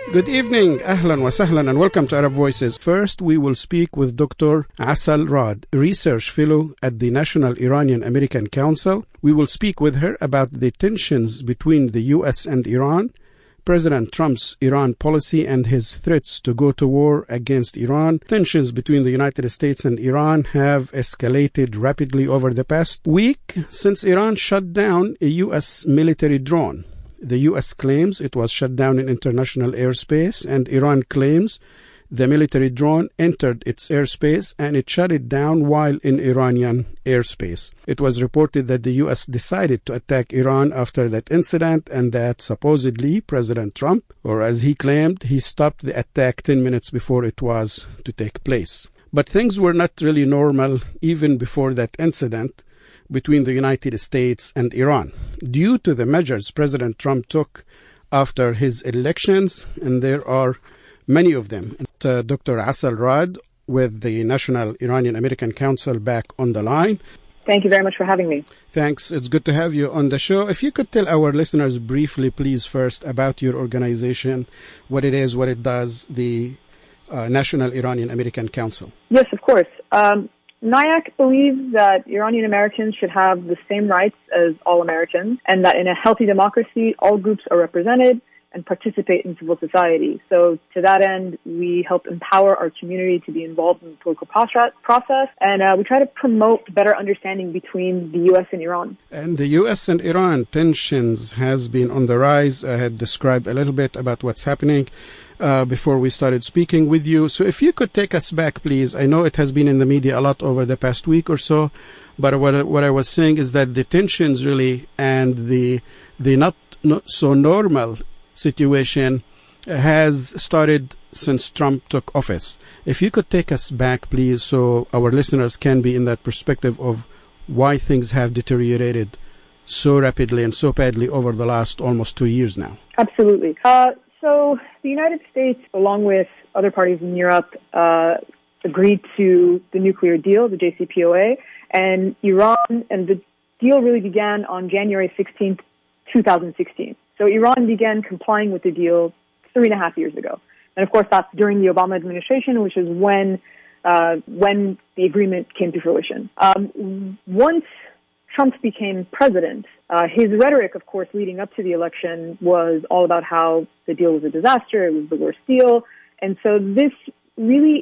Good evening, ahlan wa sahlan, and welcome to Arab Voices. First, we will speak with Dr. Asal Rad, Research Fellow at the National Iranian-American Council. We will speak with her about the tensions between the U.S. and Iran, President Trump's Iran policy and his threats to go to war against Iran. Tensions between the United States and Iran have escalated rapidly over the past week since Iran shut down a U.S. military drone. The U.S. claims it was shut down in international airspace, and Iran claims the military drone entered its airspace and it shut it down while in Iranian airspace. It was reported that the U.S. decided to attack Iran after that incident and that supposedly President Trump, or as he claimed, he stopped the attack 10 minutes before it was to take place. But things were not really normal even before that incident between the United States and Iran, due to the measures President Trump took after his elections, and there are many of them. Dr. Asal Rad with the National Iranian-American Council back on the line. Thank you very much for having me. Thanks. It's good to have you on the show. If you could tell our listeners briefly, please, first about your organization, what it is, what it does, the National Iranian-American Council. Yes, of course. NIAC believes that Iranian Americans should have the same rights as all Americans, and that in a healthy democracy, all groups are represented and participate in civil society. So to that end, we help empower our community to be involved in the political process, and we try to promote better understanding between the U.S. and Iran. And the U.S. and Iran tensions has been on the rise. I had described a little bit about what's happening before we started speaking with you. So if you could take us back, please. I know it has been in the media a lot over the past week or so, but what I was saying is that the tensions really and the not so normal situation has started since Trump took office. If you could take us back, please, so our listeners can be in that perspective of why things have deteriorated so rapidly and so badly over the last almost 2 years now. Absolutely. So the United States, along with other parties in Europe, agreed to the nuclear deal, the JCPOA, and Iran, and the deal really began on January 16th, 2016. So Iran began complying with the deal 3.5 years ago. And of course, that's during the Obama administration, which is when the agreement came to fruition. Once Trump became president, his rhetoric, of course, leading up to the election was all about how the deal was a disaster, it was the worst deal. And so this really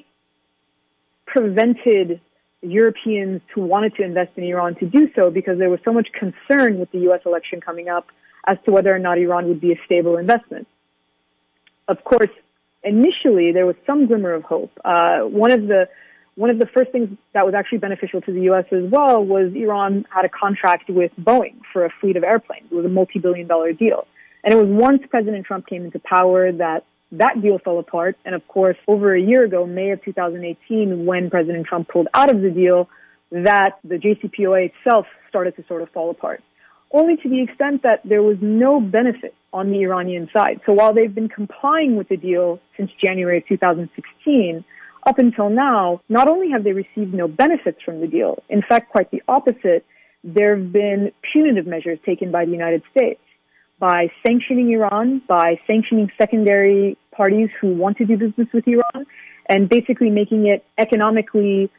prevented Europeans who wanted to invest in Iran to do so, because there was so much concern with the U.S. election coming up as to whether or not Iran would be a stable investment. Of course, initially there was some glimmer of hope. One of the first things that was actually beneficial to the U.S. as well was Iran had a contract with Boeing for a fleet of airplanes. It was a multi-billion-dollar deal. And it was once President Trump came into power that deal fell apart. And of course, over a year ago, May of 2018, when President Trump pulled out of the deal, that the JCPOA itself started to sort of fall apart, only to the extent that there was no benefit on the Iranian side. So while they've been complying with the deal since January of 2016, up until now, not only have they received no benefits from the deal, in fact, quite the opposite, there have been punitive measures taken by the United States by sanctioning Iran, by sanctioning secondary parties who want to do business with Iran, and basically making it economically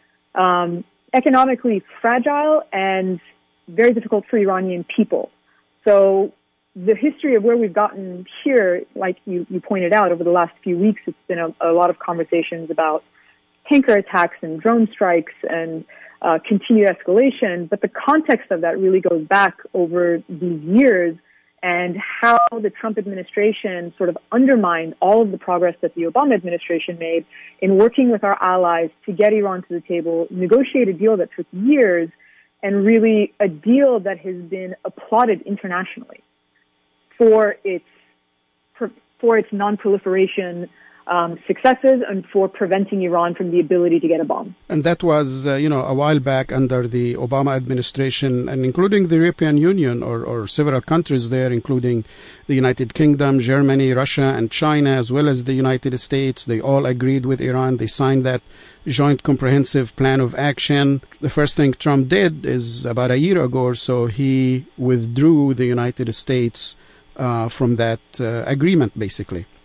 fragile and very difficult for Iranian people. So the history of where we've gotten here, like you pointed out, over the last few weeks, it's been a lot of conversations about tanker attacks and drone strikes and continued escalation. But the context of that really goes back over these years, and how the Trump administration sort of undermined all of the progress that the Obama administration made in working with our allies to get Iran to the table, negotiate a deal that took years, and really a deal that has been applauded internationally for its non-proliferation successes and for preventing Iran from the ability to get a bomb. And that was, a while back under the Obama administration, and including the European Union or several countries there, including the United Kingdom, Germany, Russia, and China, as well as the United States. They all agreed with Iran. They signed that joint comprehensive plan of action. The first thing Trump did is about a year ago or so, he withdrew the United States from that agreement, basically.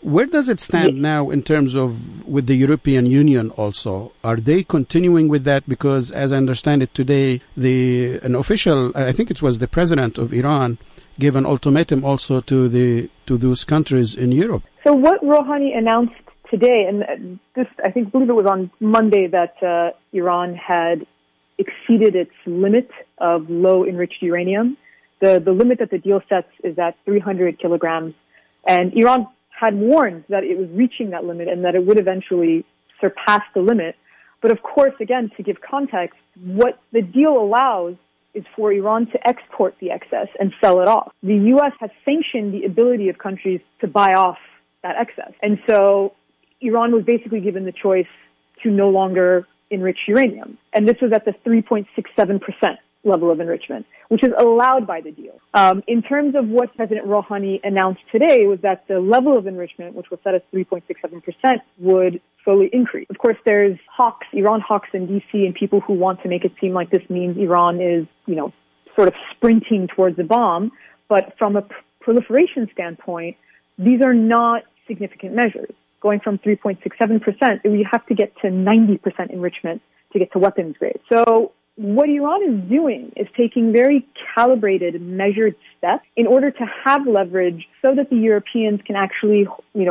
Where does it stand now in terms of with the European Union also? Are they continuing with that? Because as I understand it today, an official, I think it was the president of Iran, gave an ultimatum also to those countries in Europe. So what Rouhani announced today, and this, I believe it was on Monday, that Iran had exceeded its limit of low enriched uranium. The limit that the deal sets is at 300 kilograms, and Iran had warned that it was reaching that limit and that it would eventually surpass the limit. But of course, again, to give context, what the deal allows is for Iran to export the excess and sell it off. The U.S. has sanctioned the ability of countries to buy off that excess. And so Iran was basically given the choice to no longer enrich uranium. And this was at the 3.67% level of enrichment, which is allowed by the deal. In terms of what President Rouhani announced today was that the level of enrichment, which was set at 3.67%, would slowly increase. Of course, there's Iran hawks in D.C. and people who want to make it seem like this means Iran is, sort of sprinting towards the bomb. But from a proliferation standpoint, these are not significant measures. Going from 3.67%, we have to get to 90% enrichment to get to weapons grade. So what Iran is doing is taking very calibrated, measured steps in order to have leverage so that the Europeans can actually,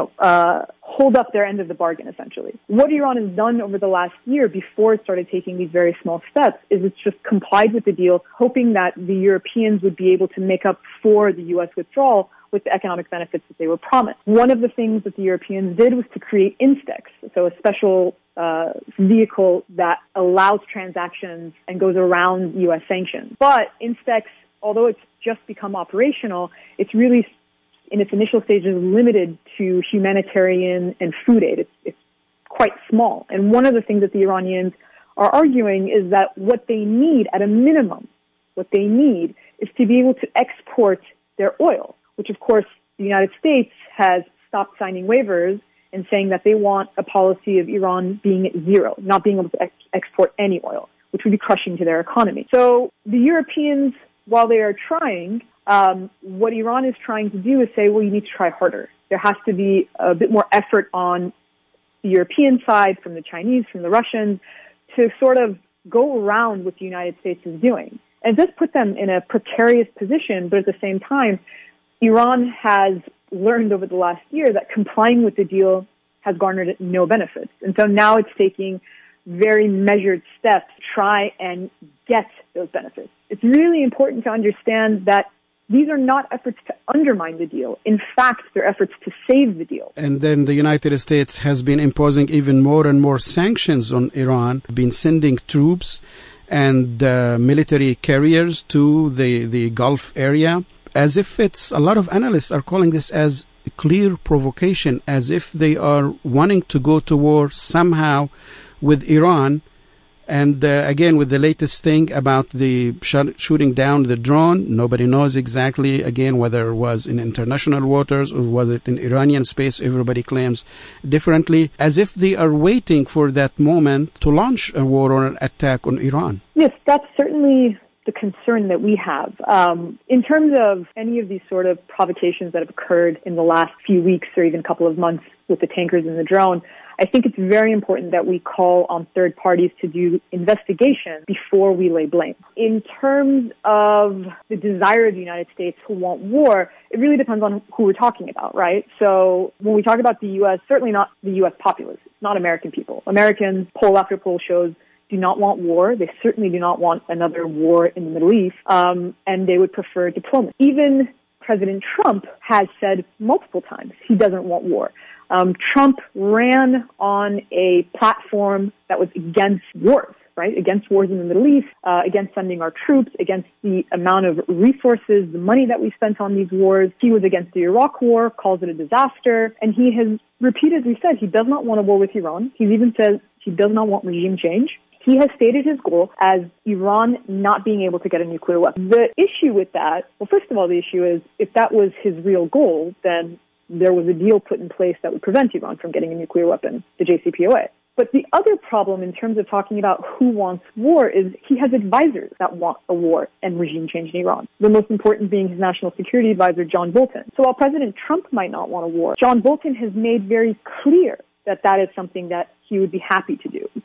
hold up their end of the bargain, essentially. What Iran has done over the last year before it started taking these very small steps is it's just complied with the deal, hoping that the Europeans would be able to make up for the U.S. withdrawal with the economic benefits that they were promised. One of the things that the Europeans did was to create INSTEX, so a special vehicle that allows transactions and goes around U.S. sanctions. But INSTEX, although it's just become operational, it's really, in its initial stages, limited to humanitarian and food aid. It's quite small. And one of the things that the Iranians are arguing is that what they need, at a minimum, is to be able to export their oil, which, of course, the United States has stopped signing waivers and saying that they want a policy of Iran being at zero, not being able to export any oil, which would be crushing to their economy. So the Europeans, while they are trying, what Iran is trying to do is say, well, you need to try harder. There has to be a bit more effort on the European side, from the Chinese, from the Russians, to sort of go around what the United States is doing. And this put them in a precarious position, but at the same time, Iran has learned over the last year that complying with the deal has garnered no benefits. And so now it's taking very measured steps to try and get those benefits. It's really important to understand that these are not efforts to undermine the deal. In fact, they're efforts to save the deal. And then the United States has been imposing even more and more sanctions on Iran, been sending troops and military carriers to the Gulf area, as if a lot of analysts are calling this as a clear provocation, as if they are wanting to go to war somehow with Iran. And again, with the latest thing about the shooting down the drone, nobody knows exactly, again, whether it was in international waters or was it in Iranian space. Everybody claims differently, as if they are waiting for that moment to launch a war or an attack on Iran. Yes, that's certainly the concern that we have. In terms of any of these sort of provocations that have occurred in the last few weeks or even couple of months with the tankers and the drone, I think it's very important that we call on third parties to do investigation before we lay blame. In terms of the desire of the United States to want war, it really depends on who we're talking about, right? So when we talk about the U.S., certainly not the U.S. populace. It's not American people. Americans, poll after poll shows, do not want war. They certainly do not want another war in the Middle East, and they would prefer diplomacy. Even President Trump has said multiple times he doesn't want war. Trump ran on a platform that was against wars, right? Against wars in the Middle East, against sending our troops, against the amount of resources, the money that we spent on these wars. He was against the Iraq war, calls it a disaster, and he has repeatedly said he does not want a war with Iran. He even says he does not want regime change. He has stated his goal as Iran not being able to get a nuclear weapon. The issue with that, well, first of all, the issue is if that was his real goal, then there was a deal put in place that would prevent Iran from getting a nuclear weapon, the JCPOA. But the other problem in terms of talking about who wants war is he has advisors that want a war and regime change in Iran. The most important being his national security advisor, John Bolton. So while President Trump might not want a war, John Bolton has made very clear that that is something that he would be happy to do.